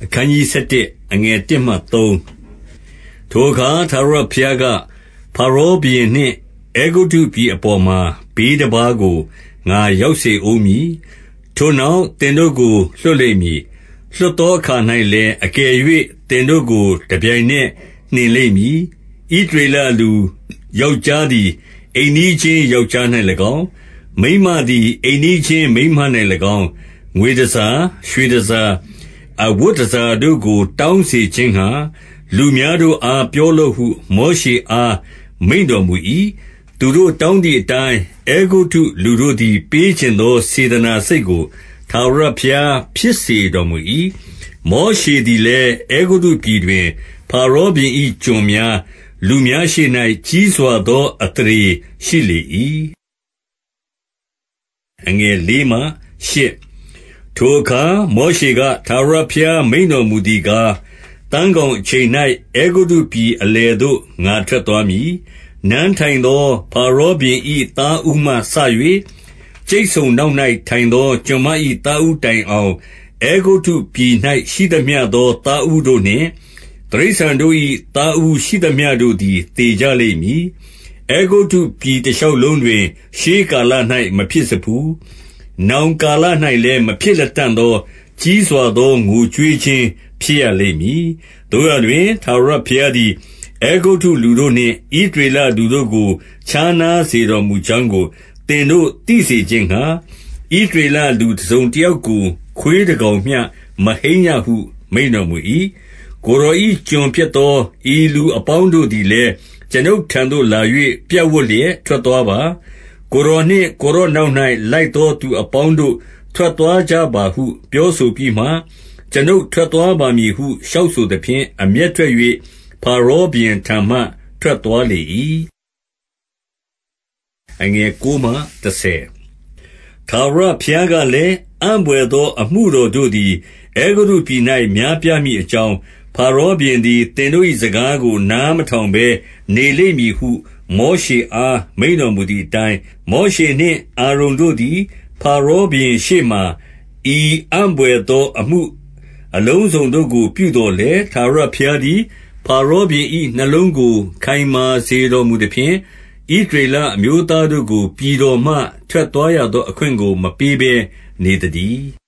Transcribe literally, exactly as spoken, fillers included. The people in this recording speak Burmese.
အခန်းကြီး ဆယ့်တစ် အငယ် တစ်မှသုံး ထိုအခါထာဝရဘုရားက၊ ဖာရောဘုရင်နှင့် အဲဂုတ္တုပြည်အပေါ်မှာ ဘေးတပါးကို ငါရောက်စေဦးမည်။ ထိုနောက်သင်တို့ကို လွှတ်လိမ့်မည်။ လွှတ်သောအခါ၌လည်း၊ အကယ်၍သင်တို့ကို တပြိုင်နက်နှင်လိမ့်မည်။ ဣသရေလလူယောက်ျားသည် အိမ်နီးချင်းယောက်ျား၌၎င်း၊ မိန်းမသည် အိမ်နီးချင်းမိန်းမ၌၎င်း၊ ငွေတန်ဆာ၊ ရွှေတန်ဆာ၊ အဝတ်တန်ဆာတို့ကို တောင်းစေခြင်းငှါ လူများတို့အား ပြောလော့ဟု မောရှေအား မိန့်တော်မူ၏။ သူတို့တောင်းသည်အတိုင်း၊ အဲဂုတ္တုလူတို့သည် ပေးချင်သော စေတနာစိတ်ကို ထာဝရဘုရားဖြစ်စေတော်မူ၏။ မောရှေသည်လည်း၊ အဲဂုတ္တုပြည်တွင် ဖာရောဘုရင်၏ ကျွန်များ၊ လူများရှေ့၌ ကြီးစွာသော အသရေရှိလေ၏။ ထိုအခါမောရှေက၊ ထာဝရဘုရားမိန့်တော်မူသည်ကား၊ သန်းခေါင်အချိန်၌ အဲဂုတ္တုပြည်အလယ်သို့ ငါထွက်သွားမည်။ နန်းထိုင်သော ဖာရောဘုရင်၏ သားဦးမှစ၍ ကြိတ်ဆုံနောက်၌ထိုင်သော ကျွန်မ၏သားဦးတိုင်အောင်၊ အဲဂုတ္တုပြည်၌ရှိသမျှသော သားဦးတို့နှင့် တိရစ္ဆာန်တို့၏ သားဦးရှိသမျှတို့သည် သေကြလိမ့်မည်။ အဲဂုတ္တုပြည်တရှောက်လုံးတွင် ရှေးကာလ၌ မဖြစ်စဖူး။ နောင်ကာလ၌လည်း မဖြစ်လတံ့သော ကြီးစွာသော ငိုကြွေးခြင်းဖြစ်ရလိမ့်မည်။ သို့ရာတွင် ထာဝရဘုရားသည် အဲဂုတ္တုလူတို့နှင့် ဣသရေလလူတို့ကို ခြားနားစေတော်မူကြောင်းကို သင်တို့သိစေခြင်းငှါ၊ ဣသရေလလူတစုံတယောက်ကို ခွေးတကောင်မျှ မဟိမ်းရဟု မိန့်တော်မူ၏။ ကိုယ်တော်၏ ကျွန်ဖြစ်သော ဤလူအပေါင်းတို့သည်လည်း ကျွန်ုပ်ထံသို့လာ၍ ပြပ်ဝပ်လျက် ထွက်သွားပါ။ ကိုယ်တော်နှင့် ကိုယ်တော်နောက်၌ လိုက်သောသူအပေါင်းတို့ ထွက်သွားကြပါဟု ပြောဆိုပြီးမှ၊ ကျွန်ုပ်ထွက်သွားပါမည်ဟု လျှောက်ဆိုသဖြင့် အမျက်ထွက်၍ ဖာရောဘုရင်ထံမှ ထွက်သွားလေ၏။ ထာဝရဘုရားကလည်း၊ အံ့ဘွယ်သော အမှုတော်တို့သည် အဲဂုတ္တုပြည်၌ များပြားမည်အကြောင်း၊ ဖာရောဘုရင်သည် သင်တို့၏စကားကို နားမထောင်ဘဲ နေလိမ့်မည်ဟု မောရှေအား မိန့်တော်မူသည်အတိုင်း၊ မောရှေနှင့်အာရုန်တို့သည် ဖာရောဘုရင်ရှေ့မှာ ဤအံ့ဘွယ်သော အမှုအလုံးစုံတို့ကို ပြုသော်လည်း၊ ထာဝရဘုရားသည် ဖာရောဘုရင်၏ နှလုံးကို ခိုင်မာစေတော်မူသဖြင့်၊ ဣသရေလအမျိုးသားတို့ကို ပြည်တော်မှ ထွက်သွားရသော အခွင့်ကို မပေးဘဲနေသတည်း